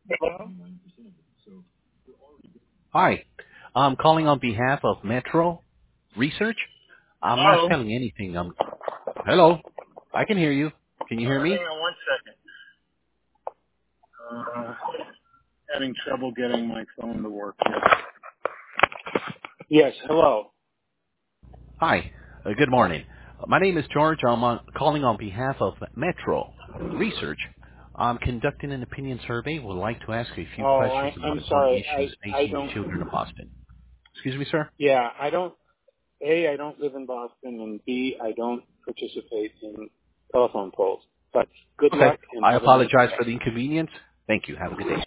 Hello? Hi. I'm calling on behalf of Metro Research. I'm not Hello? selling anything. Hello. I can hear you. Can you hear Hang me? on one second. Having trouble getting my phone to work here. Yes, hello. Hi. Good morning. My name is George. I'm calling on behalf of Metro Research. I'm conducting an opinion survey. Would like to ask a few Oh, questions about I'm important sorry. issues I facing the don't, children of Boston. Excuse me, sir? yeah, I don't, A, I don't live in Boston, and B, I don't participate in telephone polls. But good Okay. luck and I have a nice apologize day. for the inconvenience. Thank you. Have a good day.